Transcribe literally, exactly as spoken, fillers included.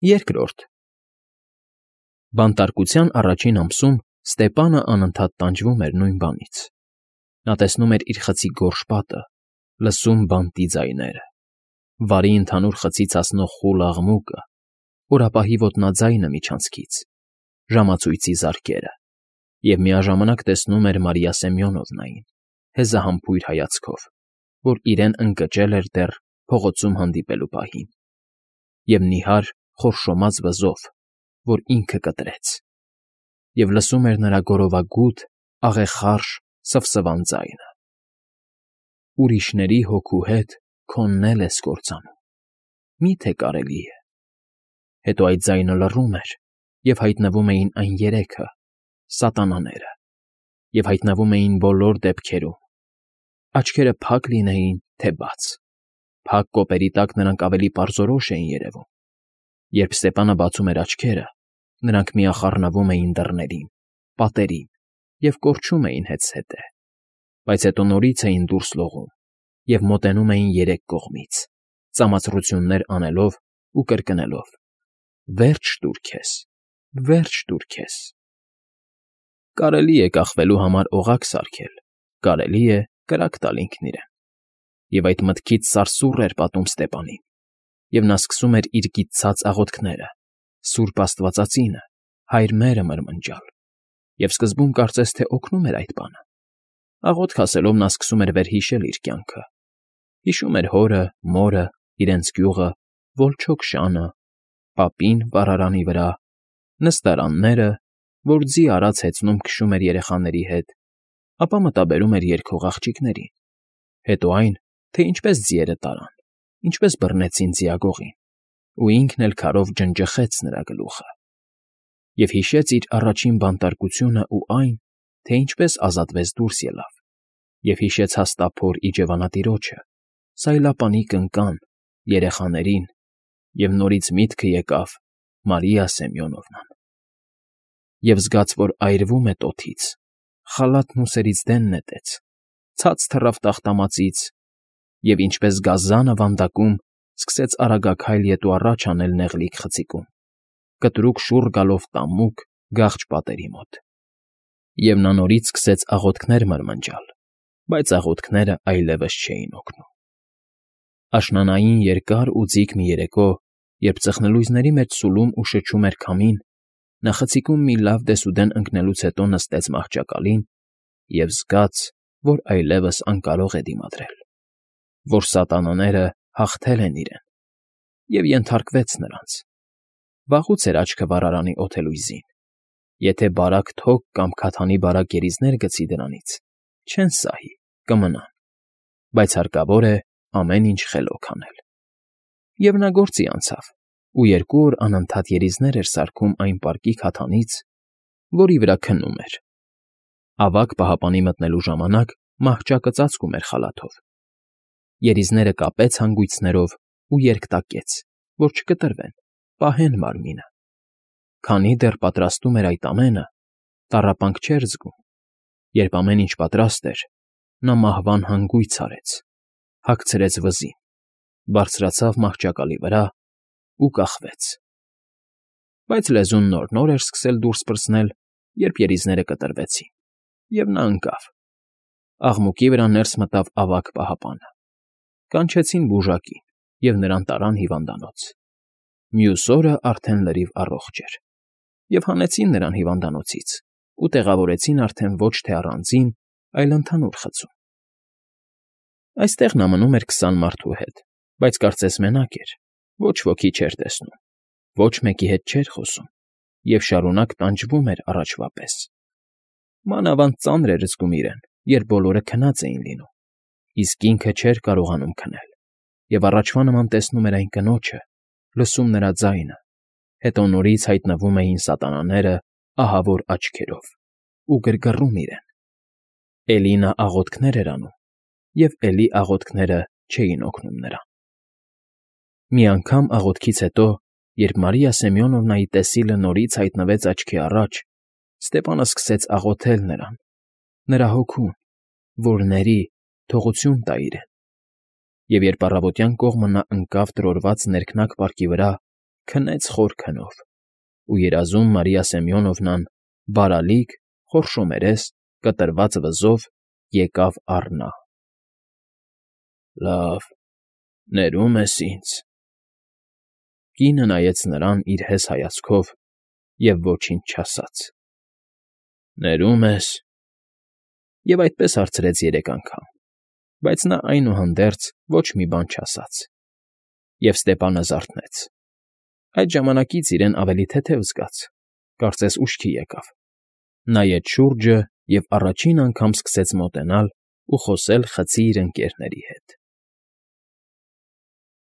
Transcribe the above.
Երկրորդ Բանտարկության առաջին ամսում Ստեպանը անընդհատ տանջվում էր նույն բանից. նա տեսնում էր իր խցի գորշ պատը, լսում բանտի ձայները, վարի ընդհանուր խցից հասնող խուլ աղմուկը, օրապահի ոտնաձայնը միջանցքից, ժամացույցի զարկերը, և միաժամանակ տեսնում էր Մարիա Սեմյոնովնային, հեզահամբույր հայացքով, որ իրեն ընկճել էր դեռ փողոցում հանդիպելու պահին, և նիհար, խորշոմած վզով, որ ինքը կտրեց, և լսում էր նրա գորովագութ, աղեղարշ, սվսվան ձայնը. «Ուրիշների հոգու հետ քոնն էլ ես կործանում, մի՞թե կարելի է»։ Հետո այդ ձայնը լռում էր, և հայտնվում էին այն երեքը՝ սատանաները, և հայտնվում էին բոլոր դեպքերում, աչքերը փակ լինեին, թե բաց. փակ կոպերի տակ նրանք ավելի պարզորոշ էին երևում. երբ Ստեպանը բացում էր աչքերը, նրանք միախառնվում էին դռներին, պատերին և կորչում էին հետզհետե, բայց հետո նորից էին դուրս լողում և մոտենում էին երեք կողմից, ծամացրություններ անելով ու կրկնելով. «Վերջ տուր քեզ, վերջ տուր քեզ»։ Կարելի է կախվելու համար օղակ սարքել, կարելի է կրակ տալ ինքն իրեն, և այդ մտքից սարսուռ էր պատում Ստեպանին, և նա սկսում էր իր կիտցած աղոթքները, սուրբ աստվածածինը, հայր մերը մրմնջալ, և սկզբում կարծես թե օգնում էր այդ բանը. աղոթք ասելով նա սկսում էր վերհիշել իր կյանքը, հիշում էր հորը, մորը, իրենց գյուղը, Վոլչոգ շանը, պապին վառարանի վրա, նստարանները, որ ձի արած հեծնում քշում էր երեխաների հետ, ապա մտաբերում էր երգող աղջիկներին, հետո այն, թե ինչպես ձիերը տարան, ինչպես բռնեցին ձիագողին, ու ինքն էլ քարով ջնջխեց նրա գլուխը, և հիշեց իր առաջին բանտարկությունն ու այն, թե ինչպես ազատվեց դուրս ելավ, և հիշեց հաստափոր իջևանատիրոջը, սայլապանի կնկան, երեխաներին, և նորից միտքը եկավ Մարիա Սեմյոնովնան, և զգաց, որ այրվում է տոթից, խալաթն ուսերից դեն նետեց, ցած թռավ տախտամածից և, ինչպես գազանը վանդակում, սկսեց արագաքայլ ետ ու առաջ անել նեղլիկ խցիկում, կտրուկ շուռ գալով տամուկ, գաղջ պատերի մոտ, և նա նորից սկսեց աղոթքներ մրմնջալ, բայց աղոթքները այլևս չէին օգնում։ Աշնանային երկար ու ձիգ մի երեկո, երբ ծխնլույզների մեջ սուլում ու շչում էր քամին, նա խցիկում մի լավ դեսուդեն ընկնելուց հետո նստեց մահճակալին և զգաց, որ այլևս անկարող է դիմադրել, որ սատանաները հաղթել են իրեն, և ենթարկվեց նրանց. վաղուց էր աչքը վառարանի օդելույզին, եթե բարակ թոք կամ քաթանի բարակ գերիզներ գցի դրանից, չեն սահի, կմնան, բայց հարկավոր է ամեն ինչ խելոք անել։ Եվ նա գործի անցավ ու երկու օր անընդհատ երիզներ էր սարքում այն պարկի քաթանից, որի վրա քնում էր։ Ավագ պահապանի մտնելու ժամանակ մահճակը ծածկում էր խալաթով։ Երիզները կապեց հանգույցներով ու երկտակեց, որ չկտրվեն, պահեն մարմինը։ Քանի դեռ պատրաստում էր այդ ամենը, տառապանք չէր զգում, երբ ամեն ինչ պատրաստ էր, նա մահվան հանգույց արեց, հագցրեց վզին, բարձրացավ մահճակալի վրա ու կախվեց։ Բայց լեզուն նոր֊նոր էր սկսել դուրս պրծնել, երբ երիզները կտրվեցին, և նա ընկավ։ Աղմուկի վրա ներս մտավ ավագ պահապանը։ Կանչեցին բուժակին, և նրան տարան հիվանդանոց։ Մյուս օրը արդեն լրիվ առողջ էր, և հանեցին նրան հիվանդանոցից ու տեղավորեցին արդեն ոչ թե առանձին, այլ ընդհանուր խցում։ Այստեղ նա մնում էր քսան մարդու հետ, բայց կարծես մենակ էր, ոչ ոքի չէր տեսնում, ոչ մեկի հետ չէր խոսում և շարունակ տանջվում էր առաջվա պես։ Մանավանդ ծանր էր զգում իրեն, երբ բոլորը քնած էին լինում, իսկ ինքը չէր կարողանում քնել, և առաջվա նման տեսնում էր այն կնոջը, լսում նրա ձայնը, հետո նորից հայտնվում էին սատանաները ահավոր աչքերով ու գրգռում իրեն։ Էլի նա աղոթքներ էր անում, և էլի աղոթքները չէին օգնում նրան։ Մի անգամ աղոթքից հետո, երբ Մարիա Սեմյոնովնայի տեսիլը նորից հայտնվեց աչքի առաջ, Ստեպանը սկսեց աղոթել նրան, նրա հոգուն, որ ների, թողություն տա իրեն։ Եվ երբ առավոտյան կողմը նա ընկավ տրորված ներքնակ պարկի վրա քնեց խոր քնով, ու երազում Մարիա Սեմյոնովնան, բարալիկ, խորշոմերես, կտրված վզով եկավ առ նա։ ֊ Լավ, ներում ես ինձ… Կինը նայեց նրան իր հես հայացքով և ոչինչ չասաց։ ֊ Ներում ես… Եվ այդպես հարցրեց երեք անգամ, բայց նա, այնուհանդերձ, ոչ մի բան չասաց, և Ստեպանը զարթնեց. այդ ժամանակից իրեն ավելի թեթև զգաց, կարծես ուշքի եկավ, նայեց շուրջը և առաջին անգամ սկսեց մոտենալ ու խոսել խցի իր ընկերների հետ։